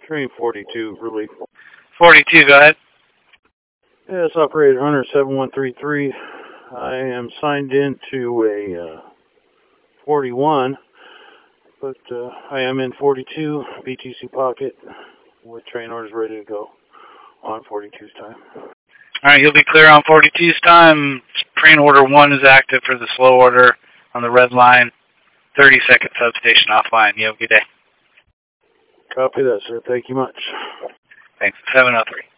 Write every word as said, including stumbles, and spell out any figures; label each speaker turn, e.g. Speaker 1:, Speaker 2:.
Speaker 1: Train forty-two, relief.
Speaker 2: forty-two, go ahead.
Speaker 1: Yes, operator Hunter seven one three three. I am signed in to a uh, forty-one, but uh, I am in forty-two, B T C pocket, with train orders ready to go on forty-two's time.
Speaker 2: Alright, you'll be clear on forty-two's time. Train order one is active for the slow order on the red line. thirty second substation offline. You have a good day.
Speaker 1: Copy that, sir. Thank you much.
Speaker 2: Thanks. seven oh three.